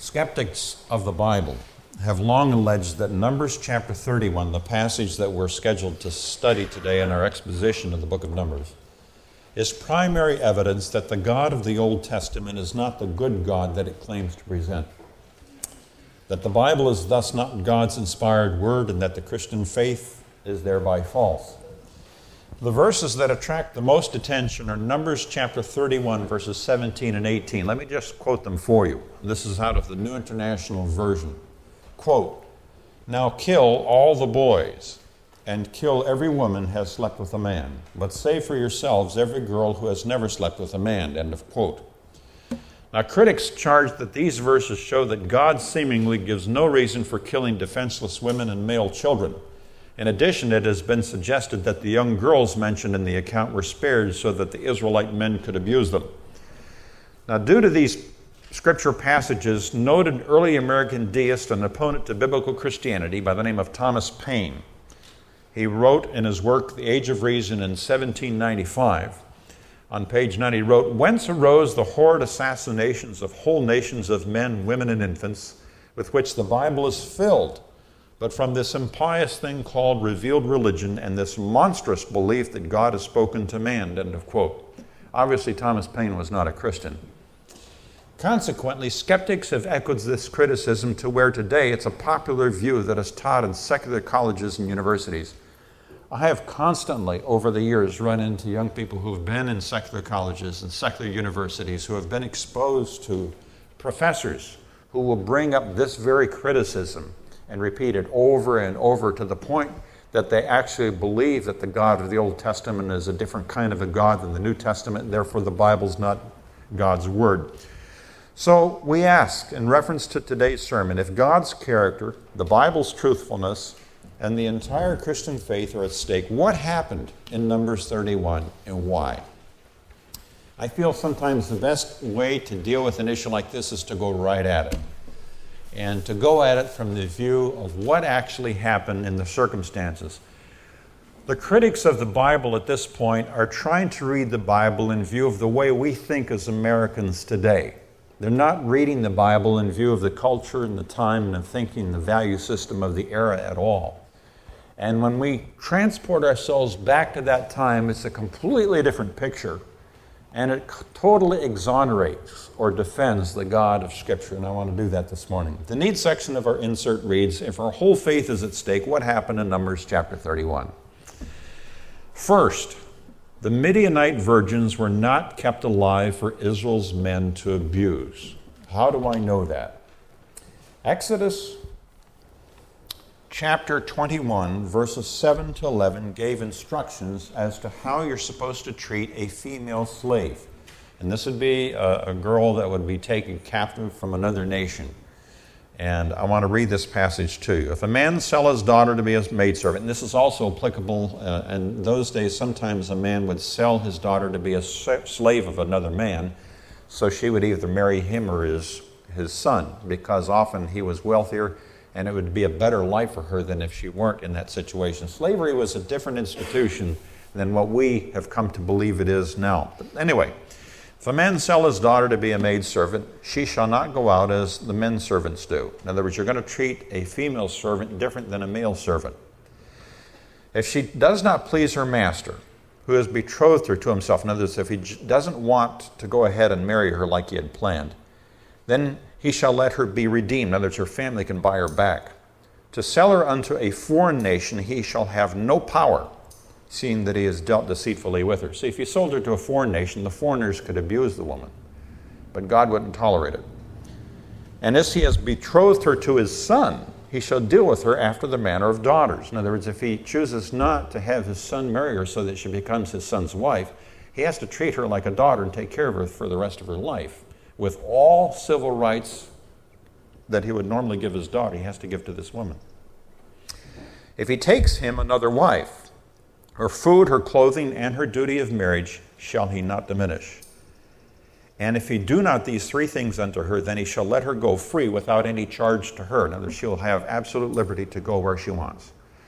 Skeptics of the Bible have long alleged that Numbers chapter 31, the passage that we're scheduled to study today in our exposition of the book of Numbers, is primary evidence that the God of the Old Testament is not the good God that it claims to present. That the Bible is thus not God's inspired word, and that the Christian faith is thereby false. The verses that attract the most attention are Numbers chapter 31, verses 17 and 18. Let me just quote them for you. This is out of the New International Version. Quote, "Now kill all the boys, and kill every woman who has slept with a man. But save for yourselves every girl who has never slept with a man." End of quote. Now, critics charge that these verses show that God seemingly gives no reason for killing defenseless women and male children. In addition, it has been suggested that the young girls mentioned in the account were spared so that the Israelite men could abuse them. Now, due to these scripture passages, noted early American deist and opponent to biblical Christianity by the name of Thomas Paine, he wrote in his work, The Age of Reason, in 1795, on page 90, he wrote, "Whence arose the horrid assassinations of whole nations of men, women, and infants, with which the Bible is filled, but from this impious thing called revealed religion and this monstrous belief that God has spoken to man." End of quote. Obviously, Thomas Paine was not a Christian. Consequently, skeptics have echoed this criticism to where today it's a popular view that is taught in secular colleges and universities. I have constantly, over the years, run into young people who have been in secular colleges and secular universities who have been exposed to professors who will bring up this very criticism and repeat it over and over to the point that they actually believe that the God of the Old Testament is a different kind of a God than the New Testament, and therefore the Bible's not God's Word. So we ask, in reference to today's sermon, if God's character, the Bible's truthfulness, and the entire Christian faith are at stake, what happened in Numbers 31 and why? I feel sometimes the best way to deal with an issue like this is to go right at it, and to go at it from the view of what actually happened in the circumstances. The critics of the Bible at this point are trying to read the Bible in view of the way we think as Americans today. They're not reading the Bible in view of the culture and the time and the thinking, the value system of the era at all. And when we transport ourselves back to that time, it's a completely different picture, and it totally exonerates or defends the God of Scripture, and I want to do that this morning. The need section of our insert reads, "If our whole faith is at stake, what happened in Numbers chapter 31? First, the Midianite virgins were not kept alive for Israel's men to abuse. How do I know that? Exodus chapter 21, verses 7 to 11 gave instructions as to how you're supposed to treat a female slave. And this would be a girl that would be taken captive from another nation. And I want to read this passage to you. "If a man sell his daughter to be a maidservant," and this is also applicable in those days, sometimes a man would sell his daughter to be a slave of another man, so she would either marry him or his son, because often he was wealthier and it would be a better life for her than if she weren't in that situation. Slavery was a different institution than what we have come to believe it is now. But anyway, "If a man sell his daughter to be a maidservant, she shall not go out as the men servants do." In other words, you're going to treat a female servant different than a male servant. "If she does not please her master, who has betrothed her to himself," in other words, if he doesn't want to go ahead and marry her like he had planned, "then he shall let her be redeemed." In other words, her family can buy her back. "To sell her unto a foreign nation, he shall have no power, seeing that he has dealt deceitfully with her." See, if you sold her to a foreign nation, the foreigners could abuse the woman, but God wouldn't tolerate it. "And as he has betrothed her to his son, he shall deal with her after the manner of daughters." In other words, if he chooses not to have his son marry her so that she becomes his son's wife, he has to treat her like a daughter and take care of her for the rest of her life, with all civil rights that he would normally give his daughter, he has to give to this woman. "If he takes him another wife, her food, her clothing, and her duty of marriage shall he not diminish. And if he do not these three things unto her, then he shall let her go free without any charge to her." In other words, she'll have absolute liberty to go where she wants.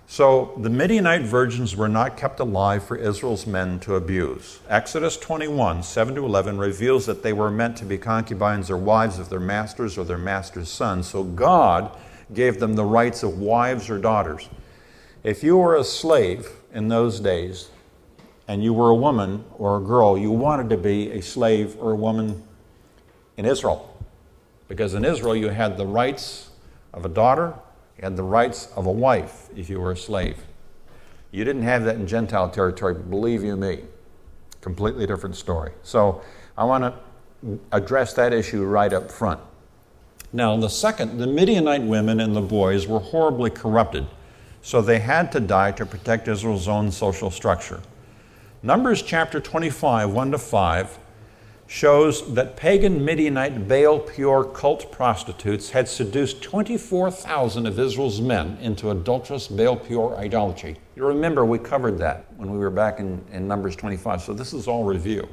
So the Midianite virgins were not kept alive for Israel's men to abuse. Exodus 21, 7-11 reveals that they were meant to be concubines or wives of their masters or their masters' sons. So God gave them the rights of wives or daughters. If you were a slave in those days and you were a woman or a girl, you wanted to be a slave or a woman in Israel. Because in Israel you had the rights of a daughter, you had the rights of a wife if you were a slave. You didn't have that in Gentile territory, believe you me. Completely different story. So I want to address that issue right up front. Now, the Midianite women and the boys were horribly corrupted, so they had to die to protect Israel's own social structure. Numbers chapter 25, 1-5, shows that pagan Midianite Baal Peor cult prostitutes had seduced 24,000 of Israel's men into adulterous Baal Peor idolatry. You remember we covered that when we were back in Numbers 25, so this is all review.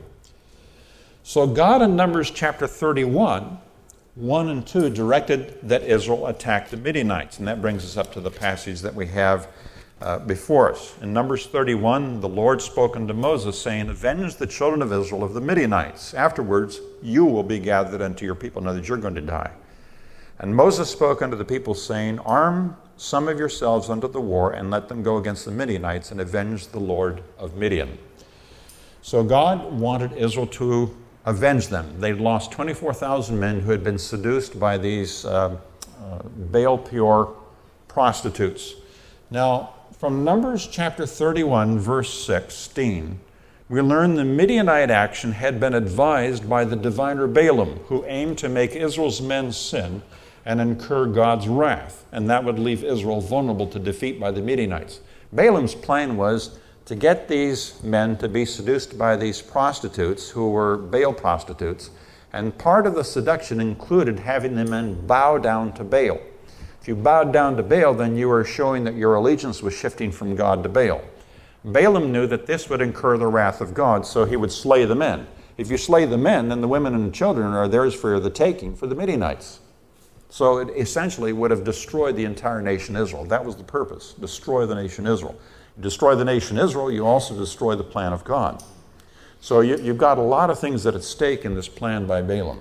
So God in Numbers chapter 31, 1 and 2 directed that Israel attack the Midianites, and that brings us up to the passage that we have before us. In Numbers 31, the Lord spoke unto Moses, saying, "Avenge the children of Israel of the Midianites. Afterwards, you will be gathered unto your people." In other words, you're going to die. And Moses spoke unto the people, saying, "Arm some of yourselves unto the war, and let them go against the Midianites, and avenge the Lord of Midian." So God wanted Israel to avenge them. They'd lost 24,000 men who had been seduced by these Baal Peor prostitutes. Now, from Numbers chapter 31, verse 16, we learn the Midianite action had been advised by the diviner Balaam, who aimed to make Israel's men sin and incur God's wrath, and that would leave Israel vulnerable to defeat by the Midianites. Balaam's plan was to get these men to be seduced by these prostitutes who were Baal prostitutes, and part of the seduction included having the men bow down to Baal. If you bowed down to Baal, then you were showing that your allegiance was shifting from God to Baal. Balaam knew that this would incur the wrath of God, so he would slay the men. If you slay the men, then the women and the children are theirs for the taking for the Midianites. So it essentially would have destroyed the entire nation Israel. That was the purpose, destroy the nation Israel. You destroy the nation Israel, you also destroy the plan of God. So you've got a lot of things at stake in this plan by Balaam.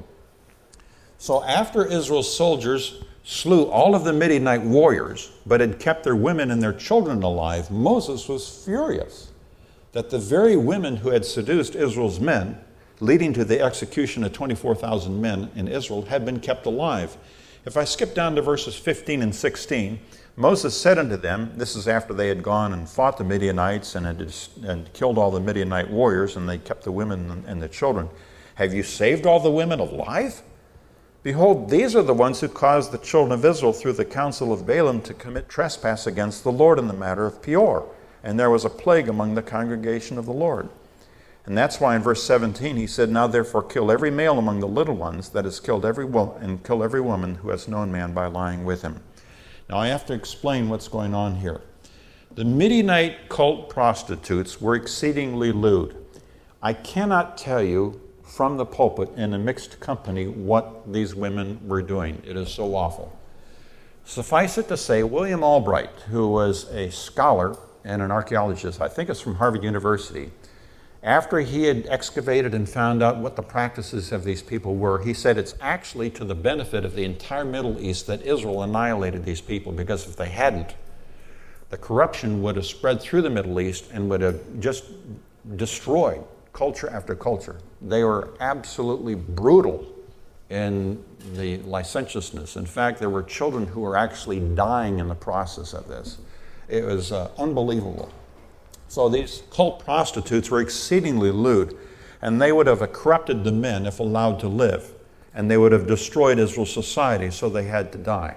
So after Israel's soldiers slew all of the Midianite warriors, but had kept their women and their children alive, Moses was furious that the very women who had seduced Israel's men, leading to the execution of 24,000 men in Israel, had been kept alive. If I skip down to verses 15 and 16, Moses said unto them, this is after they had gone and fought the Midianites and killed all the Midianite warriors, and they kept the women and the children, "Have you saved all the women alive? Behold, these are the ones who caused the children of Israel through the counsel of Balaam to commit trespass against the Lord in the matter of Peor. And there was a plague among the congregation of the Lord." And that's why in verse 17 he said, "Now therefore kill every male among the little ones that has killed every woman, and kill every woman who has known man by lying with him." Now I have to explain what's going on here. The Midianite cult prostitutes were exceedingly lewd. I cannot tell you from the pulpit in a mixed company what these women were doing. It is so awful. Suffice it to say, William Albright, who was a scholar and an archaeologist, I think it's from Harvard University, after he had excavated and found out what the practices of these people were, he said it's actually to the benefit of the entire Middle East that Israel annihilated these people, because if they hadn't, the corruption would have spread through the Middle East and would have just destroyed culture after culture. They were absolutely brutal in the licentiousness. In fact, there were children who were actually dying in the process of this. It was unbelievable. So these cult prostitutes were exceedingly lewd, and they would have corrupted the men if allowed to live, and they would have destroyed Israel's society, so they had to die.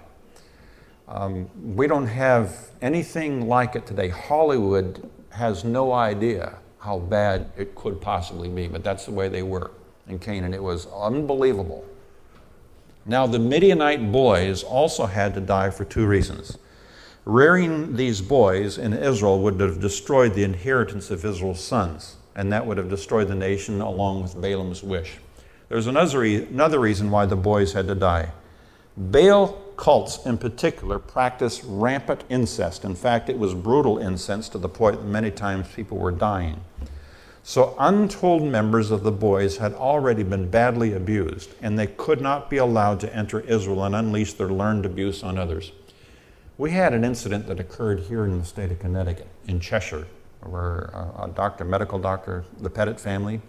We don't have anything like it today. Hollywood has no idea how bad it could possibly be, but that's the way they were in Canaan. It was unbelievable. Now, the Midianite boys also had to die for two reasons. Rearing these boys in Israel would have destroyed the inheritance of Israel's sons, and that would have destroyed the nation along with Balaam's wish. There's another reason why the boys had to die. Baal cults in particular practiced rampant incest. In fact, it was brutal incest to the point that many times people were dying. So untold members of the boys had already been badly abused, and they could not be allowed to enter Israel and unleash their learned abuse on others. We had an incident that occurred here in the state of Connecticut, in Cheshire, where a medical doctor, the Pettit family,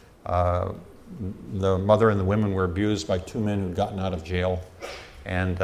the mother and the women were abused by two men who'd gotten out of jail, and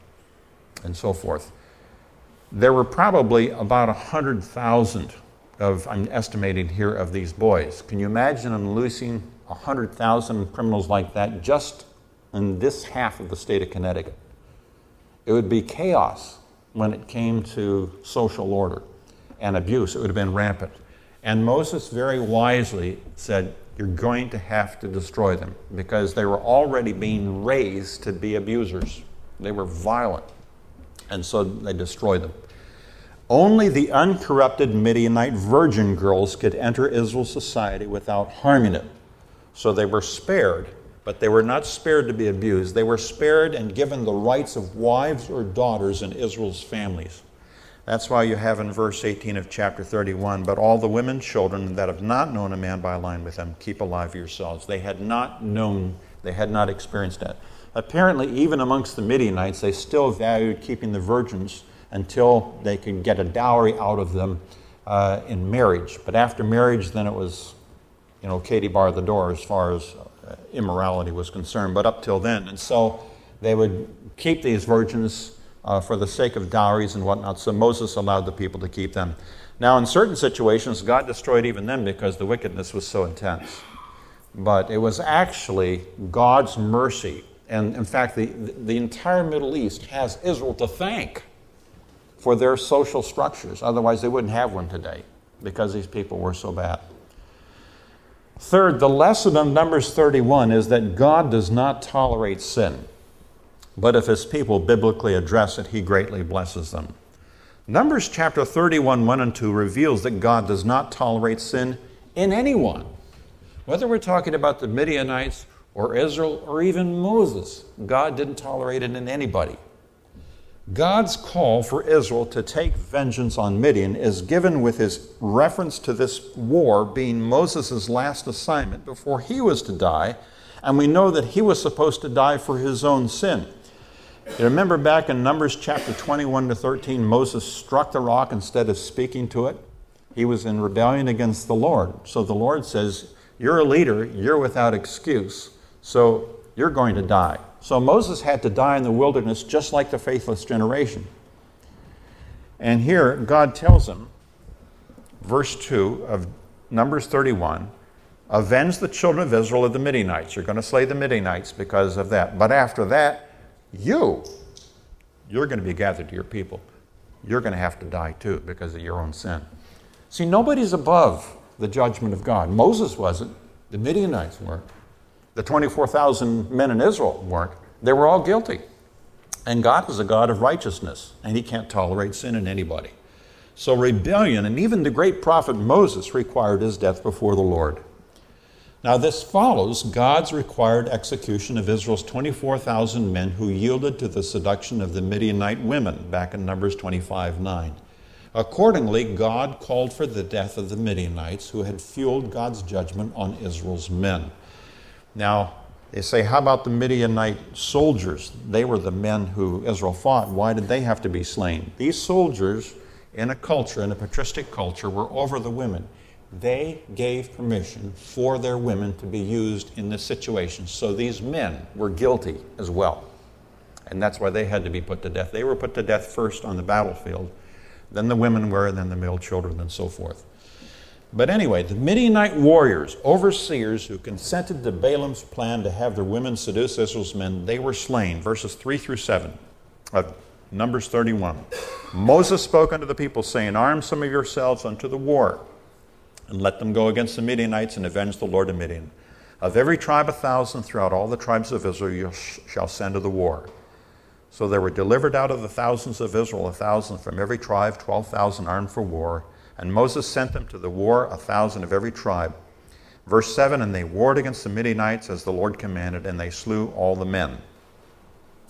so forth. There were probably about 100,000 I'm estimating here, of these boys. Can you imagine unleashing 100,000 criminals like that just in this half of the state of Connecticut? It would be chaos when it came to social order and abuse. It would have been rampant. And Moses very wisely said, you're going to have to destroy them, because they were already being raised to be abusers. They were violent. And so they destroyed them. Only the uncorrupted Midianite virgin girls could enter Israel's society without harming it. So they were spared, but they were not spared to be abused. They were spared and given the rights of wives or daughters in Israel's families. That's why you have in verse 18 of chapter 31, but all the women and children that have not known a man by line with them, keep alive yourselves. They had not known, they had not experienced that. Apparently, even amongst the Midianites, they still valued keeping the virgins until they could get a dowry out of them in marriage. But after marriage, then it was, Katie barred the door as far as immorality was concerned, but up till then. And so they would keep these virgins for the sake of dowries and whatnot, so Moses allowed the people to keep them. Now, in certain situations, God destroyed even them because the wickedness was so intense. But it was actually God's mercy. And in fact, the entire Middle East has Israel to thank for their social structures. Otherwise, they wouldn't have one today because these people were so bad. Third, the lesson of Numbers 31 is that God does not tolerate sin, but if his people biblically address it, he greatly blesses them. Numbers chapter 31, 1 and 2 reveals that God does not tolerate sin in anyone. Whether we're talking about the Midianites or Israel or even Moses, God didn't tolerate it in anybody. God's call for Israel to take vengeance on Midian is given with his reference to this war being Moses' last assignment before he was to die, and we know that he was supposed to die for his own sin. You remember back in Numbers chapter 21 to 13, Moses struck the rock instead of speaking to it. He was in rebellion against the Lord. So the Lord says, you're a leader, you're without excuse, so you're going to die. So Moses had to die in the wilderness just like the faithless generation. And here God tells him, verse 2 of Numbers 31, avenge the children of Israel of the Midianites. You're going to slay the Midianites because of that. But after that, you're going to be gathered to your people. You're going to have to die too because of your own sin. See, nobody's above the judgment of God. Moses wasn't. The Midianites weren't. The 24,000 men in Israel weren't. They were all guilty. And God is a God of righteousness, and he can't tolerate sin in anybody. So rebellion, and even the great prophet Moses, required his death before the Lord. Now this follows God's required execution of Israel's 24,000 men who yielded to the seduction of the Midianite women back in Numbers 25:9. Accordingly, God called for the death of the Midianites who had fueled God's judgment on Israel's men. Now, they say, how about the Midianite soldiers? They were the men who Israel fought. Why did they have to be slain? These soldiers in a patristic culture, were over the women. They gave permission for their women to be used in this situation. So these men were guilty as well. And that's why they had to be put to death. They were put to death first on the battlefield. Then the women were, and then the male children, and so forth. But anyway, the Midianite warriors, overseers who consented to Balaam's plan to have their women seduce Israel's men, they were slain. Verses 3 through 7 of Numbers 31. Moses spoke unto the people, saying, arm some of yourselves unto the war, and let them go against the Midianites and avenge the Lord of Midian. Of every tribe 1,000 throughout all the tribes of Israel you shall send to the war. So there were delivered out of the thousands of Israel 1,000 from every tribe, 12,000 armed for war. And Moses sent them to the war, 1,000 of every tribe. Verse 7, and they warred against the Midianites as the Lord commanded, and they slew all the men.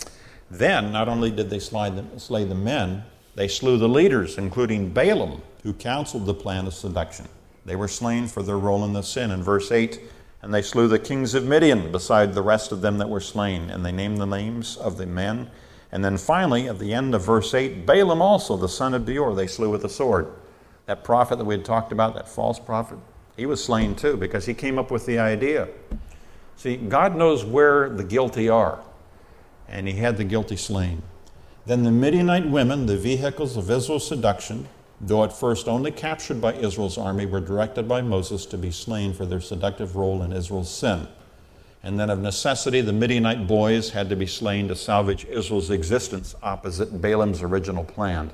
Then, not only did they slay the men, they slew the leaders, including Balaam, who counseled the plan of seduction. They were slain for their role in the sin. In verse 8, and they slew the kings of Midian beside the rest of them that were slain, and they named the names of the men. And then finally, at the end of verse 8, Balaam also, the son of Beor, they slew with the sword. That prophet that we had talked about, that false prophet, he was slain too because he came up with the idea. See, God knows where the guilty are, and he had the guilty slain. Then the Midianite women, the vehicles of Israel's seduction, though at first only captured by Israel's army, were directed by Moses to be slain for their seductive role in Israel's sin. And then of necessity, the Midianite boys had to be slain to salvage Israel's existence opposite Balaam's original plan.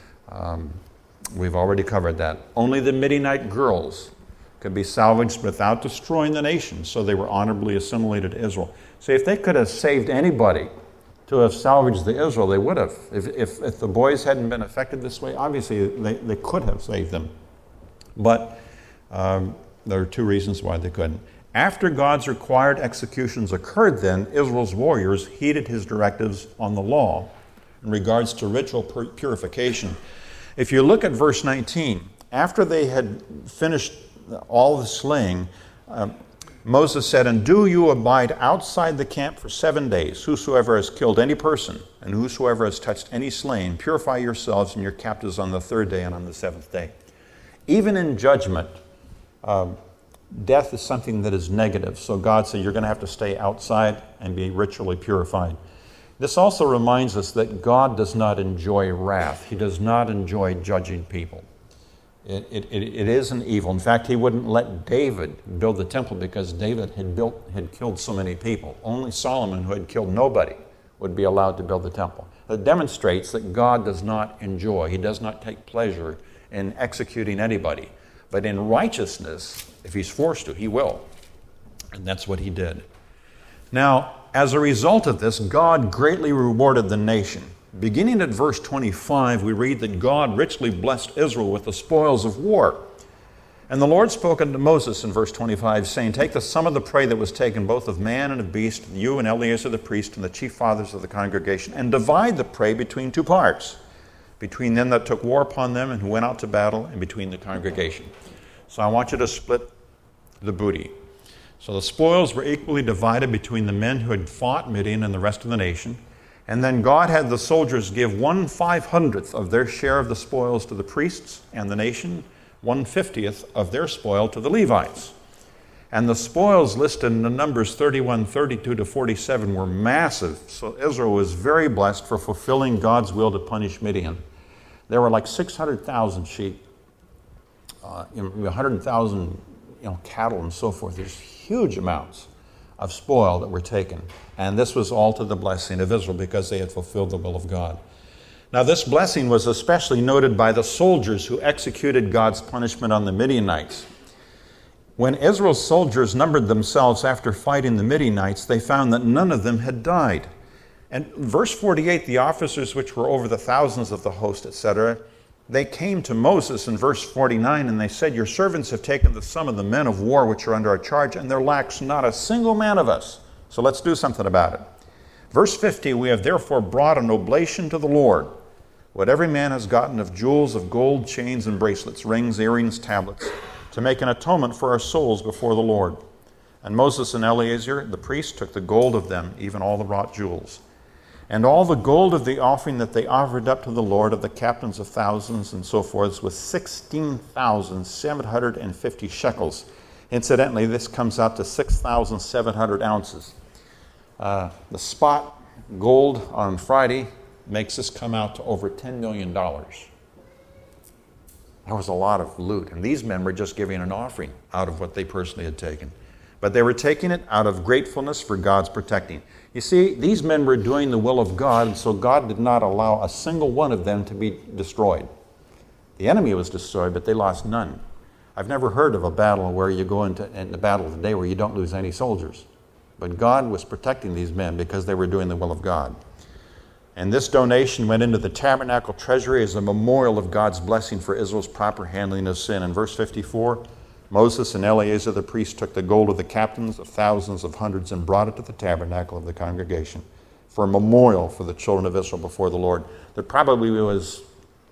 We've already covered that. Only the Midianite girls could be salvaged without destroying the nation, so they were honorably assimilated to Israel. See, if they could have saved anybody to have salvaged the Israel, they would have. If the boys hadn't been affected this way, obviously they could have saved them. But there are two reasons why they couldn't. After God's required executions occurred then, Israel's warriors heeded his directives on the law in regards to ritual purification. If you look at verse 19, after they had finished all the slaying, Moses said, and do you abide outside the camp for 7 days, whosoever has killed any person, and whosoever has touched any slain, purify yourselves and your captives on the 3rd day and on the 7th day. Even in judgment, death is something that is negative. So God said, you're going to have to stay outside and be ritually purified. This also reminds us that God does not enjoy wrath. He does not enjoy judging people. It is an evil. In fact, he wouldn't let David build the temple because David had killed so many people. Only Solomon, who had killed nobody, would be allowed to build the temple. That demonstrates that God does not enjoy. He does not take pleasure in executing anybody. But in righteousness, if he's forced to, he will. And that's what he did. Now, as a result of this, God greatly rewarded the nation. Beginning at verse 25, we read that God richly blessed Israel with the spoils of war. And the Lord spoke unto Moses in verse 25, saying, take the sum of the prey that was taken both of man and of beast, you and Eleazar the priest and the chief fathers of the congregation, and divide the prey between 2 parts, between them that took war upon them and who went out to battle, and between the congregation. So I want you to split the booty. So the spoils were equally divided between the men who had fought Midian and the rest of the nation. And then God had the soldiers give 1/500th of their share of the spoils to the priests and the nation, 1/50th of their spoil to the Levites. And the spoils listed in the Numbers 31, 32 to 47 were massive. So Israel was very blessed for fulfilling God's will to punish Midian. There were like 600,000 sheep, 100,000 cattle and so forth. There's huge amounts of spoil that were taken. And this was all to the blessing of Israel because they had fulfilled the will of God. Now this blessing was especially noted by the soldiers who executed God's punishment on the Midianites. When Israel's soldiers numbered themselves after fighting the Midianites, they found that none of them had died. And verse 48, the officers which were over the thousands of the host, etc., they came to Moses in verse 49, and they said, your servants have taken the sum of the men of war which are under our charge, and there lacks not a single man of us. So let's do something about it. Verse 50, we have therefore brought an oblation to the Lord, what every man has gotten of jewels, of gold, chains, and bracelets, rings, earrings, tablets, to make an atonement for our souls before the Lord. And Moses and Eleazar, the priest, took the gold of them, even all the wrought jewels. And all the gold of the offering that they offered up to the Lord of the captains of thousands and so forth was 16,750 shekels. Incidentally, this comes out to 6,700 ounces. The spot gold on Friday makes this come out to over $10 million. That was a lot of loot. And these men were just giving an offering out of what they personally had taken. But they were taking it out of gratefulness for God's protecting. You see, these men were doing the will of God, and so God did not allow a single one of them to be destroyed. The enemy was destroyed, but they lost none. I've never heard of a battle where you go into the battle today where you don't lose any soldiers. But God was protecting these men because they were doing the will of God. And this donation went into the tabernacle treasury as a memorial of God's blessing for Israel's proper handling of sin. In verse 54, Moses and Eleazar the priest took the gold of the captains of thousands of hundreds and brought it to the tabernacle of the congregation. for a memorial for the children of Israel before the Lord. There probably was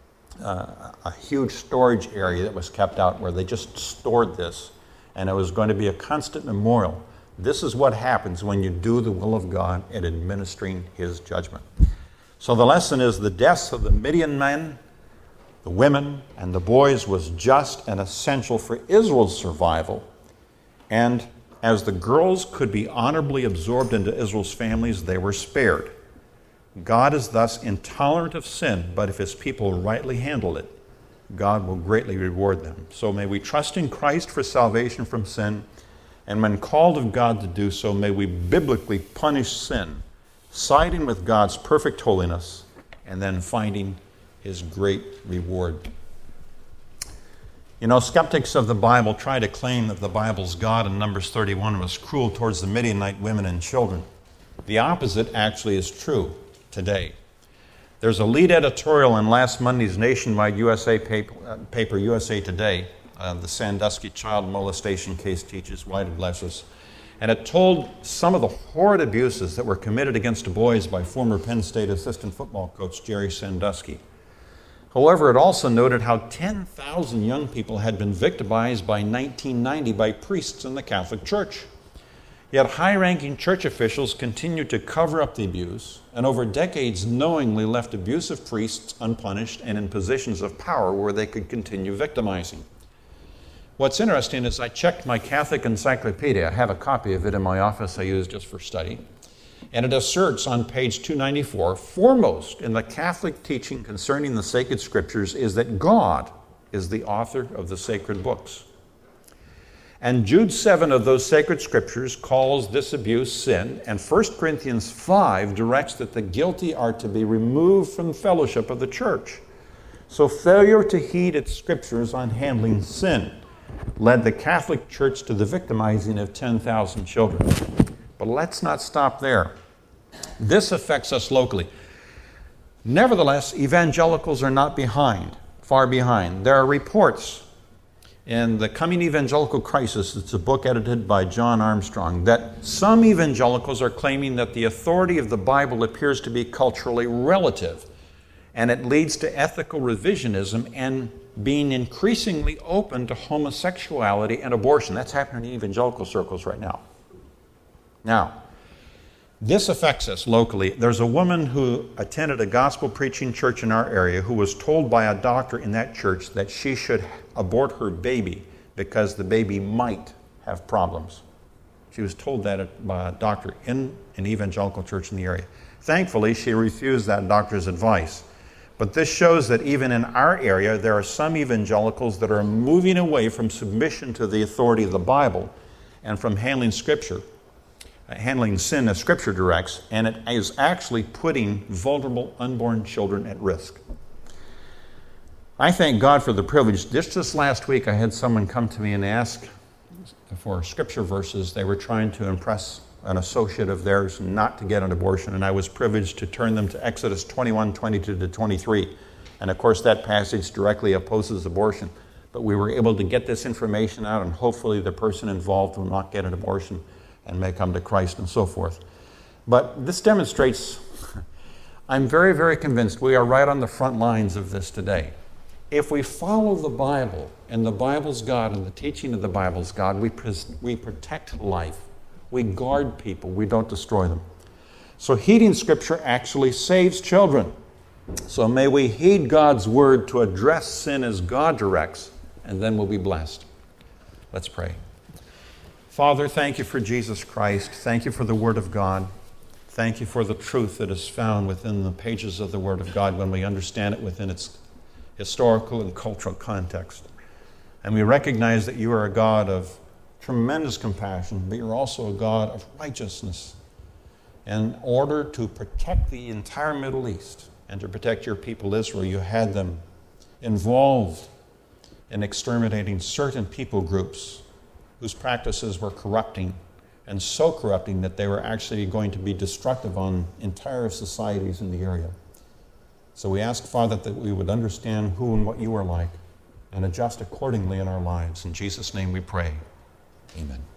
a huge storage area that was kept out where they just stored this, and it was going to be a constant memorial. This is what happens when you do the will of God in administering his judgment. So the lesson is the deaths of the Midian men, the women, and the boys was just and essential for Israel's survival. And as the girls could be honorably absorbed into Israel's families, they were spared. God is thus intolerant of sin, but if his people rightly handle it, God will greatly reward them. So may we trust in Christ for salvation from sin, and when called of God to do so, may we biblically punish sin, siding with God's perfect holiness, and then finding his great reward. You know, skeptics of the Bible try to claim that the Bible's God in Numbers 31 was cruel towards the Midianite women and children. The opposite actually is true today. There's a lead editorial in last Monday's nationwide USA paper, USA Today. The Sandusky child molestation case teaches, why it bless us. And it told some of the horrid abuses that were committed against boys by former Penn State assistant football coach Jerry Sandusky. However, it also noted how 10,000 young people had been victimized by 1990 by priests in the Catholic Church. Yet high-ranking church officials continued to cover up the abuse, and over decades knowingly left abusive priests unpunished and in positions of power where they could continue victimizing. What's interesting is I checked my Catholic encyclopedia. I have a copy of it in my office I use just for study. And it asserts on page 294, foremost in the Catholic teaching concerning the sacred scriptures is that God is the author of the sacred books. And Jude 7 of those sacred scriptures calls this abuse sin, and 1 Corinthians 5 directs that the guilty are to be removed from fellowship of the church. So failure to heed its scriptures on handling sin led the Catholic Church to the victimizing of 10,000 children. But let's not stop there. This affects us locally. Nevertheless, evangelicals are not far behind. There are reports in The Coming Evangelical Crisis, it's a book edited by John Armstrong, that some evangelicals are claiming that the authority of the Bible appears to be culturally relative, and it leads to ethical revisionism and being increasingly open to homosexuality and abortion. That's happening in evangelical circles right now. Now, this affects us locally. There's a woman who attended a gospel preaching church in our area who was told by a doctor in that church that she should abort her baby because the baby might have problems. She was told that by a doctor in an evangelical church in the area. Thankfully, she refused that doctor's advice. But this shows that even in our area, there are some evangelicals that are moving away from submission to the authority of the Bible and from handling Scripture, handling sin as Scripture directs, and it is actually putting vulnerable unborn children at risk. I thank God for the privilege. Just last week, I had someone come to me and ask for Scripture verses. They were trying to impress an associate of theirs not to get an abortion, and I was privileged to turn them to Exodus 21:22-23. And of course, that passage directly opposes abortion. But we were able to get this information out, and hopefully the person involved will not get an abortion and may come to Christ and so forth. But this demonstrates, I'm very, very convinced we are right on the front lines of this today. If we follow the Bible, and the Bible's God, and the teaching of the Bible's God, we protect life. We guard people. We don't destroy them. So heeding Scripture actually saves children. So may we heed God's word to address sin as God directs, and then we'll be blessed. Let's pray. Father, thank you for Jesus Christ. Thank you for the Word of God. Thank you for the truth that is found within the pages of the Word of God when we understand it within its historical and cultural context. And we recognize that you are a God of tremendous compassion, but you're also a God of righteousness. In order to protect the entire Middle East and to protect your people Israel, you had them involved in exterminating certain people groups whose practices were corrupting, and so corrupting that they were actually going to be destructive on entire societies in the area. So we ask, Father, that we would understand who and what you are like and adjust accordingly in our lives. In Jesus' name we pray. Amen.